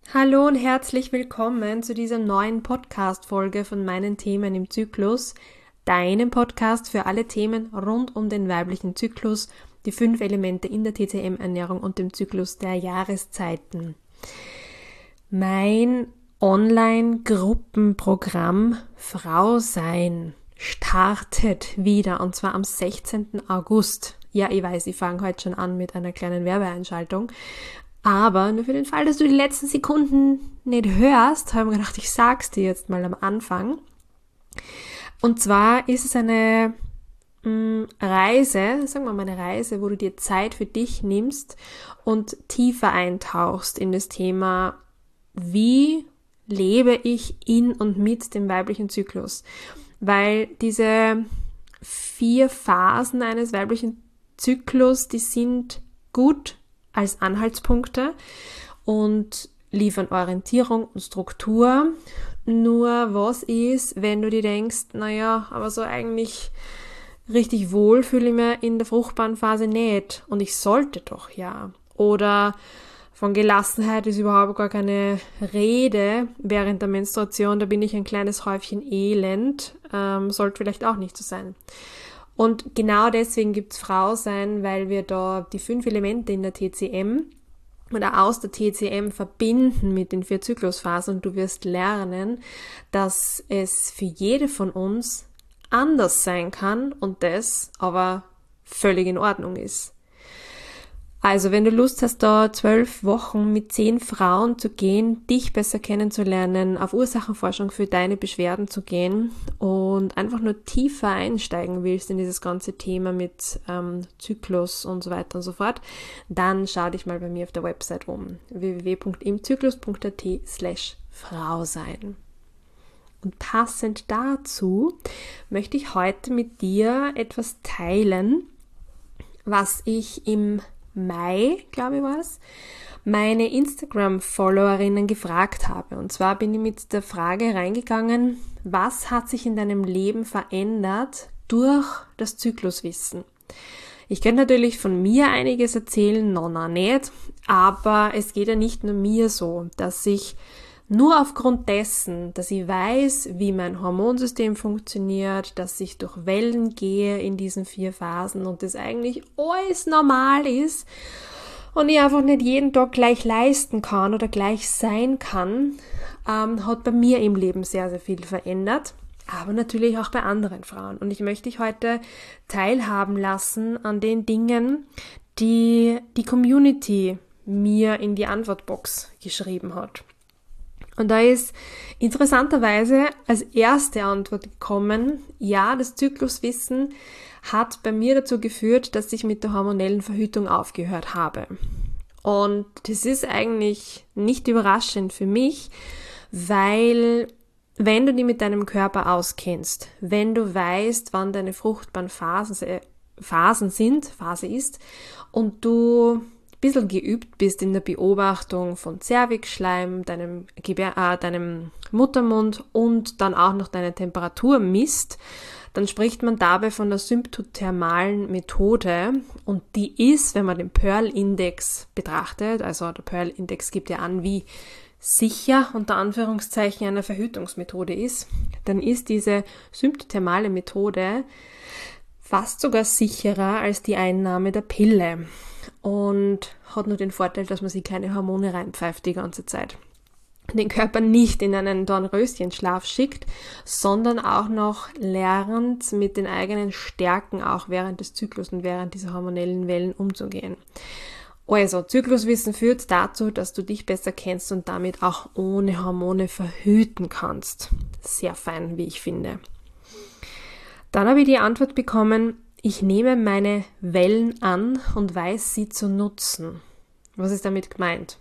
Hallo und herzlich willkommen zu dieser neuen Podcast-Folge von meinen Themen im Zyklus, deinem Podcast für alle Themen rund um den weiblichen Zyklus, die 5 Elemente in der TCM-Ernährung und dem Zyklus der Jahreszeiten. Mein Online-Gruppenprogramm Frau Sein startet wieder und zwar am 16. August. Ja, ich weiß, ich fange heute schon an mit einer kleinen Werbeeinschaltung. Aber nur für den Fall, dass du die letzten Sekunden nicht hörst, habe ich mir gedacht, ich sag's dir jetzt mal am Anfang. Und zwar ist es eine Reise, sagen wir mal eine Reise, wo du dir Zeit für dich nimmst und tiefer eintauchst in das Thema, wie lebe ich in und mit dem weiblichen Zyklus. Weil diese 4 Phasen eines weiblichen Zyklus, die sind gut als Anhaltspunkte und liefern Orientierung und Struktur. Nur was ist, wenn du dir denkst, naja, aber so eigentlich richtig wohl fühle ich mich in der fruchtbaren Phase nicht und ich sollte doch ja. Oder von Gelassenheit ist überhaupt gar keine Rede während der Menstruation, da bin ich ein kleines Häufchen Elend, sollte vielleicht auch nicht so sein. Und genau deswegen gibt's Frau Sein, weil wir da die 5 Elemente in der TCM oder aus der TCM verbinden mit den 4 Zyklusphasen und du wirst lernen, dass es für jede von uns anders sein kann und das aber völlig in Ordnung ist. Also wenn du Lust hast, da 12 Wochen mit 10 Frauen zu gehen, dich besser kennenzulernen, auf Ursachenforschung für deine Beschwerden zu gehen und einfach nur tiefer einsteigen willst in dieses ganze Thema mit Zyklus und so weiter und so fort, dann schau dich mal bei mir auf der Website um, www.imzyklus.at/Frau sein. Und passend dazu möchte ich heute mit dir etwas teilen, was ich im Mai, glaube ich war es, meine Instagram-Followerinnen gefragt habe. Und zwar bin ich mit der Frage reingegangen, was hat sich in deinem Leben verändert durch das Zykluswissen? Ich könnte natürlich von mir einiges erzählen, noch nicht, aber es geht ja nicht nur mir so, dass ich nur aufgrund dessen, dass ich weiß, wie mein Hormonsystem funktioniert, dass ich durch Wellen gehe in diesen 4 Phasen und das eigentlich alles normal ist und ich einfach nicht jeden Tag gleich leisten kann oder gleich sein kann, hat bei mir im Leben sehr, sehr viel verändert, aber natürlich auch bei anderen Frauen. Und ich möchte dich heute teilhaben lassen an den Dingen, die die Community mir in die Antwortbox geschrieben hat. Und da ist interessanterweise als erste Antwort gekommen, ja, das Zykluswissen hat bei mir dazu geführt, dass ich mit der hormonellen Verhütung aufgehört habe. Und das ist eigentlich nicht überraschend für mich, weil wenn du dich mit deinem Körper auskennst, wenn du weißt, wann deine fruchtbaren Phase ist und du bisschen geübt bist in der Beobachtung von Zervixschleim, deinem Muttermund und dann auch noch deine Temperatur misst, dann spricht man dabei von der symptothermalen Methode und die ist, wenn man den Pearl-Index betrachtet, also der Pearl-Index gibt ja an, wie sicher unter Anführungszeichen eine Verhütungsmethode ist, dann ist diese symptothermale Methode fast sogar sicherer als die Einnahme der Pille und hat nur den Vorteil, dass man sich keine Hormone reinpfeift die ganze Zeit. Den Körper nicht in einen Dornröschenschlaf schickt, sondern auch noch lernt, mit den eigenen Stärken auch während des Zyklus und während dieser hormonellen Wellen umzugehen. Also, Zykluswissen führt dazu, dass du dich besser kennst und damit auch ohne Hormone verhüten kannst. Sehr fein, wie ich finde. Dann habe ich die Antwort bekommen, ich nehme meine Wellen an und weiß sie zu nutzen. Was ist damit gemeint?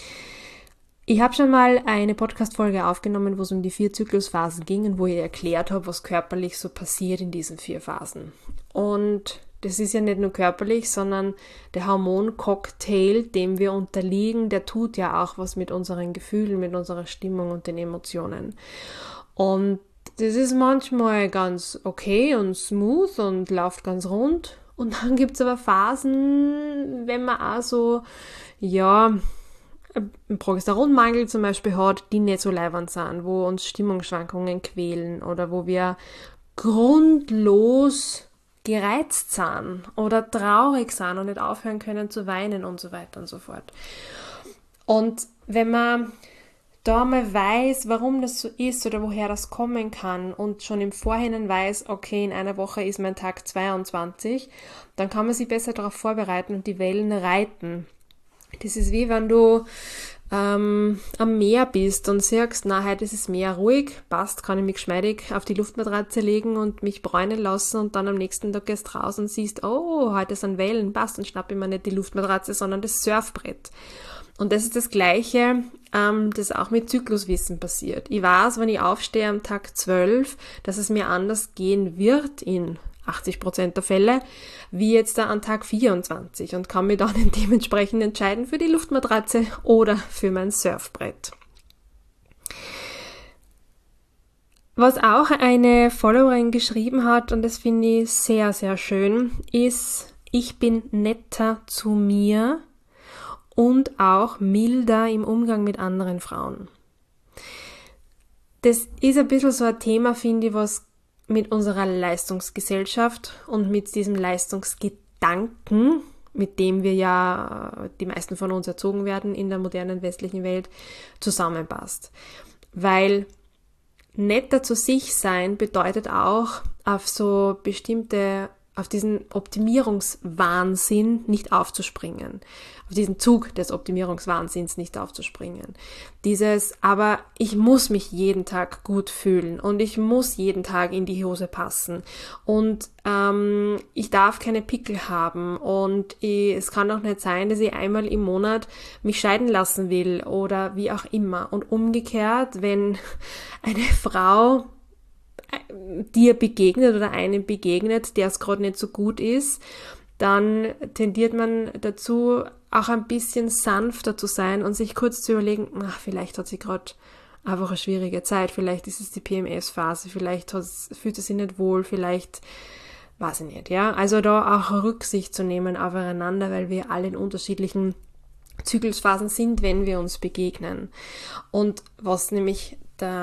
Ich habe schon mal eine Podcast-Folge aufgenommen, wo es um die 4 Zyklusphasen ging und wo ich erklärt habe, was körperlich so passiert in diesen 4 Phasen. Und das ist ja nicht nur körperlich, sondern der Hormoncocktail, dem wir unterliegen, der tut ja auch was mit unseren Gefühlen, mit unserer Stimmung und den Emotionen. Und das ist manchmal ganz okay und smooth und läuft ganz rund. Und dann gibt's aber Phasen, wenn man auch so, ja, einen Progesteronmangel zum Beispiel hat, die nicht so leiwand sind, wo uns Stimmungsschwankungen quälen oder wo wir grundlos gereizt sind oder traurig sind und nicht aufhören können zu weinen und so weiter und so fort. Und wenn man da mal weiß, warum das so ist oder woher das kommen kann und schon im Vorhinein weiß, okay, in einer Woche ist mein Tag 22, dann kann man sich besser darauf vorbereiten und die Wellen reiten. Das ist wie wenn du am Meer bist und sagst, na, heute ist das Meer ruhig, passt, kann ich mich geschmeidig auf die Luftmatratze legen und mich bräunen lassen und dann am nächsten Tag gehst raus und siehst, oh, heute sind Wellen, passt, und schnapp ich mir nicht die Luftmatratze, sondern das Surfbrett. Und das ist das Gleiche, das auch mit Zykluswissen passiert. Ich weiß, wenn ich aufstehe am Tag 12, dass es mir anders gehen wird in 80% der Fälle, wie jetzt da an Tag 24 und kann mich dann dementsprechend entscheiden für die Luftmatratze oder für mein Surfbrett. Was auch eine Followerin geschrieben hat, und das finde ich sehr, sehr schön, ist, ich bin netter zu mir und auch milder im Umgang mit anderen Frauen. Das ist ein bisschen so ein Thema, finde ich, was mit unserer Leistungsgesellschaft und mit diesem Leistungsgedanken, mit dem wir ja die meisten von uns erzogen werden in der modernen westlichen Welt, zusammenpasst. Weil netter zu sich sein bedeutet auch auf so bestimmte, auf diesen Optimierungswahnsinn nicht aufzuspringen. Auf diesen Zug des Optimierungswahnsinns nicht aufzuspringen. Aber ich muss mich jeden Tag gut fühlen und ich muss jeden Tag in die Hose passen und ich darf keine Pickel haben und es kann auch nicht sein, dass ich einmal im Monat mich scheiden lassen will oder wie auch immer. Und umgekehrt, wenn eine Frau dir begegnet oder einem begegnet, der es gerade nicht so gut ist, dann tendiert man dazu, auch ein bisschen sanfter zu sein und sich kurz zu überlegen, vielleicht hat sie gerade einfach eine schwierige Zeit, vielleicht ist es die PMS-Phase, vielleicht fühlt sie sich nicht wohl, vielleicht, weiß ich nicht, ja. Also da auch Rücksicht zu nehmen aufeinander, weil wir alle in unterschiedlichen Zyklusphasen sind, wenn wir uns begegnen. Und was nämlich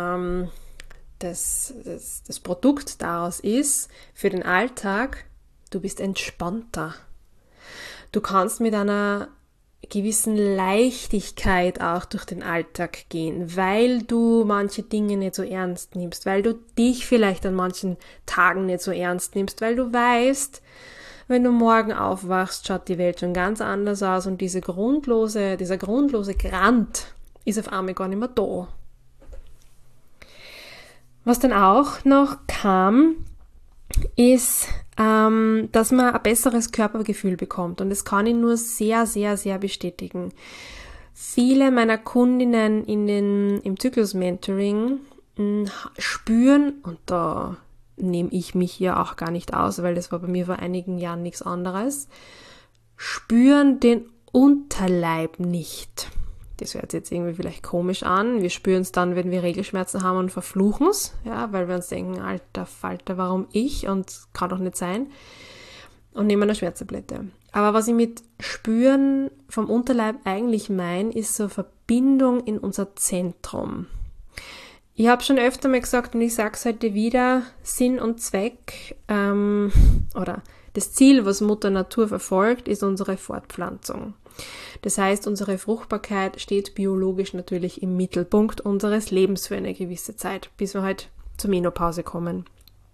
das Produkt daraus ist, für den Alltag, du bist entspannter. Du kannst mit einer gewissen Leichtigkeit auch durch den Alltag gehen, weil du manche Dinge nicht so ernst nimmst, weil du dich vielleicht an manchen Tagen nicht so ernst nimmst, weil du weißt, wenn du morgen aufwachst, schaut die Welt schon ganz anders aus und dieser grundlose Grant ist auf einmal gar nicht mehr da. Was dann auch noch kam, ist, dass man ein besseres Körpergefühl bekommt. Und das kann ich nur sehr, sehr, sehr bestätigen. Viele meiner Kundinnen im Zyklus-Mentoring spüren, und da nehme ich mich hier auch gar nicht aus, weil das war bei mir vor einigen Jahren nichts anderes, spüren den Unterleib nicht. Das hört sich jetzt irgendwie vielleicht komisch an. Wir spüren es dann, wenn wir Regelschmerzen haben und verfluchen es, ja, weil wir uns denken, alter Falter, warum ich? Und kann doch nicht sein. Und nehmen eine Schmerztablette. Aber was ich mit Spüren vom Unterleib eigentlich meine, ist so Verbindung in unser Zentrum. Ich habe schon öfter mal gesagt und ich sage es heute wieder, Sinn und Zweck oder das Ziel, was Mutter Natur verfolgt, ist unsere Fortpflanzung. Das heißt, unsere Fruchtbarkeit steht biologisch natürlich im Mittelpunkt unseres Lebens für eine gewisse Zeit, bis wir halt zur Menopause kommen.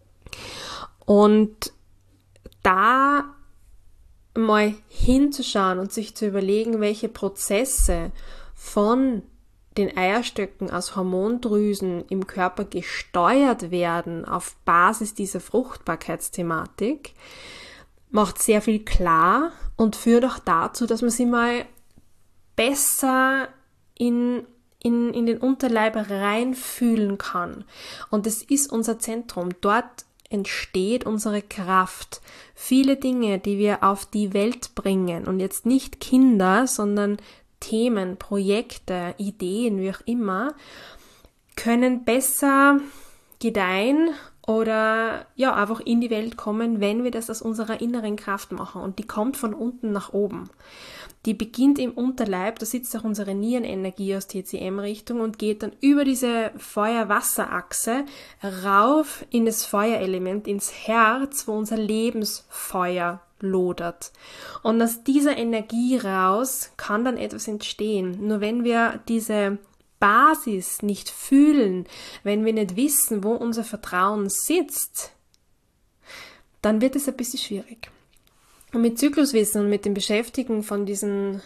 Und da mal hinzuschauen und sich zu überlegen, welche Prozesse von den Eierstöcken aus Hormondrüsen im Körper gesteuert werden auf Basis dieser Fruchtbarkeitsthematik, macht sehr viel klar und führt auch dazu, dass man sich mal besser in den Unterleib reinfühlen kann. Und das ist unser Zentrum. Dort entsteht unsere Kraft. Viele Dinge, die wir auf die Welt bringen, und jetzt nicht Kinder, sondern Themen, Projekte, Ideen, wie auch immer, können besser gedeihen oder ja einfach in die Welt kommen, wenn wir das aus unserer inneren Kraft machen. Und die kommt von unten nach oben. die beginnt im Unterleib, da sitzt auch unsere Nierenenergie aus TCM-Richtung und geht dann über diese Feuer-Wasser-Achse rauf in das Feuerelement, ins Herz, wo unser Lebensfeuer lodert. Und aus dieser Energie raus kann dann etwas entstehen. Nur wenn wir diese Basis nicht fühlen, wenn wir nicht wissen, wo unser Vertrauen sitzt, dann wird es ein bisschen schwierig. Und mit Zykluswissen und mit dem Beschäftigen von diesen,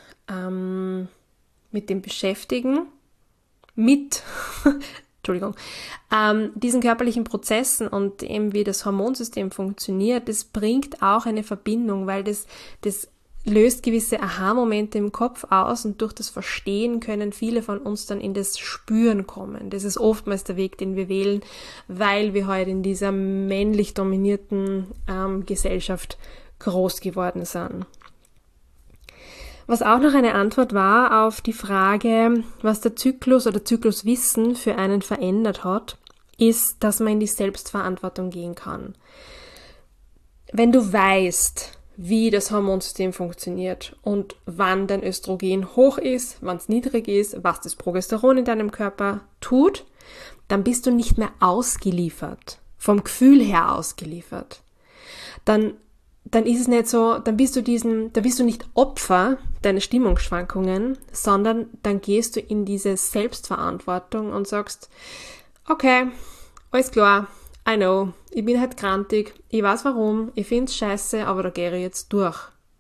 diesen körperlichen Prozessen und eben wie das Hormonsystem funktioniert, das bringt auch eine Verbindung, weil das löst gewisse Aha-Momente im Kopf aus und durch das Verstehen können viele von uns dann in das Spüren kommen. Das ist oftmals der Weg, den wir wählen, weil wir heute in dieser männlich dominierten Gesellschaft groß geworden sind. Was auch noch eine Antwort war auf die Frage, was der Zyklus oder Zykluswissen für einen verändert hat, ist, dass man in die Selbstverantwortung gehen kann. Wenn du weißt, wie das Hormonsystem funktioniert und wann dein Östrogen hoch ist, wann es niedrig ist, was das Progesteron in deinem Körper tut, dann bist du nicht mehr ausgeliefert, vom Gefühl her ausgeliefert. Dann ist es nicht so, dann bist du nicht Opfer deiner Stimmungsschwankungen, sondern dann gehst du in diese Selbstverantwortung und sagst, okay, alles klar, I know, ich bin halt grantig, ich weiß warum, ich find's scheiße, aber da gehe ich jetzt durch.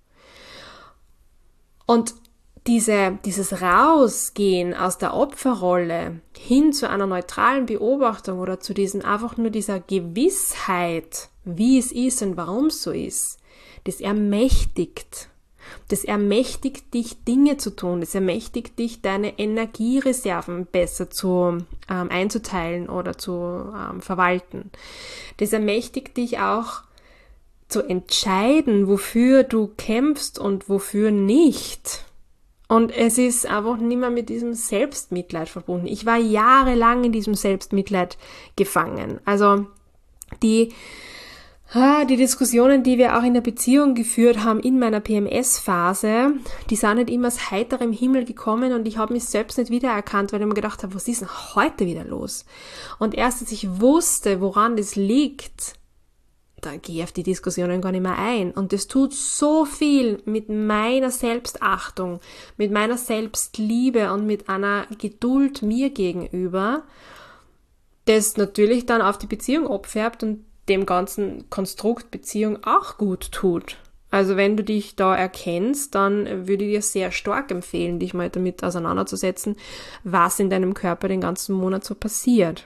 Und dieses Rausgehen aus der Opferrolle hin zu einer neutralen Beobachtung oder zu einfach nur dieser Gewissheit, wie es ist und warum es so ist, das ermächtigt. Das ermächtigt dich, Dinge zu tun. Das ermächtigt dich, deine Energiereserven besser einzuteilen oder zu verwalten. Das ermächtigt dich auch zu entscheiden, wofür du kämpfst und wofür nicht. Und es ist einfach nicht mehr mit diesem Selbstmitleid verbunden. Ich war jahrelang in diesem Selbstmitleid gefangen. Also die Diskussionen, die wir auch in der Beziehung geführt haben in meiner PMS-Phase, die sind nicht immer aus heiterem Himmel gekommen und ich habe mich selbst nicht wiedererkannt, weil ich mir gedacht habe, was ist denn heute wieder los? Und erst als ich wusste, woran das liegt, da gehe ich auf die Diskussionen gar nicht mehr ein. Und das tut so viel mit meiner Selbstachtung, mit meiner Selbstliebe und mit einer Geduld mir gegenüber, das natürlich dann auf die Beziehung abfärbt und dem ganzen Konstrukt Beziehung auch gut tut. Also wenn du dich da erkennst, dann würde ich dir sehr stark empfehlen, dich mal damit auseinanderzusetzen, was in deinem Körper den ganzen Monat so passiert.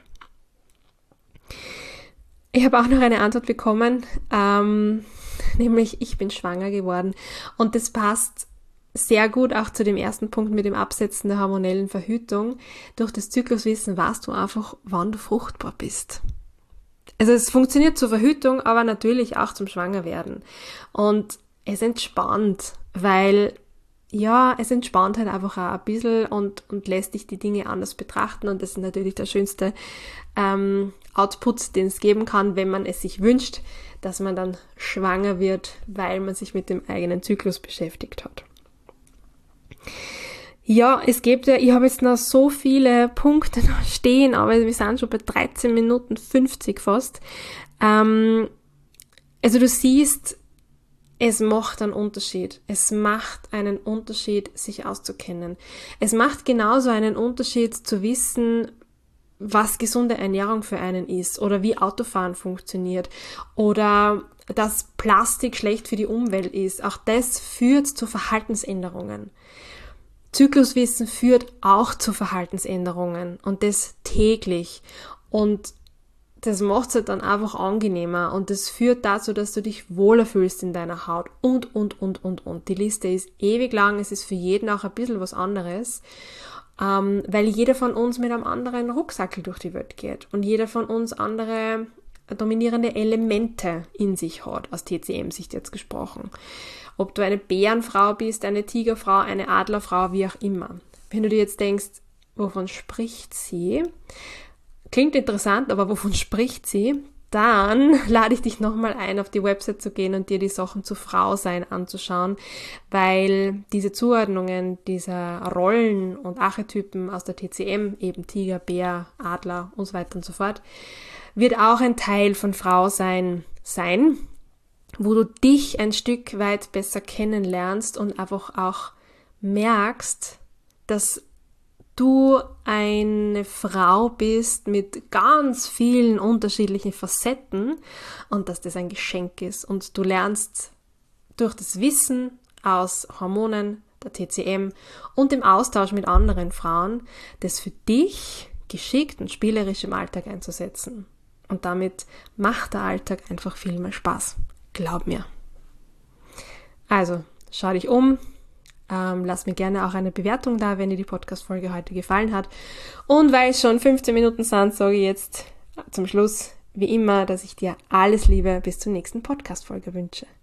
Ich habe auch noch eine Antwort bekommen, nämlich ich bin schwanger geworden und das passt sehr gut auch zu dem ersten Punkt mit dem Absetzen der hormonellen Verhütung. Durch das Zykluswissen weißt du einfach, wann du fruchtbar bist. Also es funktioniert zur Verhütung, aber natürlich auch zum Schwangerwerden. Und es entspannt, weil es entspannt halt einfach auch ein bisschen und lässt dich die Dinge anders betrachten. Und das ist natürlich der schönste Output, den es geben kann, wenn man es sich wünscht, dass man dann schwanger wird, weil man sich mit dem eigenen Zyklus beschäftigt hat. Ja, ich habe jetzt noch so viele Punkte noch stehen, aber wir sind schon bei 13 Minuten 50 fast. Also du siehst, es macht einen Unterschied. Es macht einen Unterschied, sich auszukennen. Es macht genauso einen Unterschied zu wissen, was gesunde Ernährung für einen ist oder wie Autofahren funktioniert oder dass Plastik schlecht für die Umwelt ist. Auch das führt zu Verhaltensänderungen. Zykluswissen führt auch zu Verhaltensänderungen und das täglich und das macht es halt dann einfach angenehmer und das führt dazu, dass du dich wohler fühlst in deiner Haut und. Die Liste ist ewig lang, es ist für jeden auch ein bisschen was anderes, weil jeder von uns mit einem anderen Rucksackel durch die Welt geht und jeder von uns andere dominierende Elemente in sich hat, aus TCM-Sicht jetzt gesprochen. Ob du eine Bärenfrau bist, eine Tigerfrau, eine Adlerfrau, wie auch immer. Wenn du dir jetzt denkst, wovon spricht sie? Klingt interessant, aber wovon spricht sie? dann lade ich dich nochmal ein, auf die Website zu gehen und dir die Sachen zu Frausein anzuschauen, weil diese Zuordnungen dieser Rollen und Archetypen aus der TCM, eben Tiger, Bär, Adler und so weiter und so fort, wird auch ein Teil von Frausein sein, wo du dich ein Stück weit besser kennenlernst und einfach auch merkst, dass du eine Frau bist mit ganz vielen unterschiedlichen Facetten und dass das ein Geschenk ist. Und du lernst durch das Wissen aus Hormonen, der TCM und dem Austausch mit anderen Frauen, das für dich geschickt und spielerisch im Alltag einzusetzen. Und damit macht der Alltag einfach viel mehr Spaß. Glaub mir. Also, schau dich um. Lass mir gerne auch eine Bewertung da, wenn dir die Podcast-Folge heute gefallen hat. Und weil es schon 15 Minuten sind, sage ich jetzt zum Schluss, wie immer, dass ich dir alles Liebe bis zur nächsten Podcast-Folge wünsche.